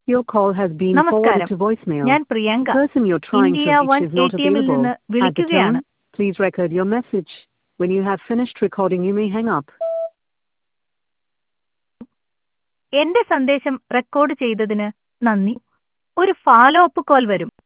Your call has been forwarded നമസ്കാരം, to voicemail. ഞാൻ The Priyanka person you're trying to India reach one is not ATM-ൽ available. നിന്ന് At the വിളിക്കുകയാണ്. tone, please record your message. When you have finished recording, you may hang up. എന്റെ സന്ദേശം record ചെയ്തതിന് നന്ദി. ഒരു ഫോളോ അപ്പ് കോൾ വരും.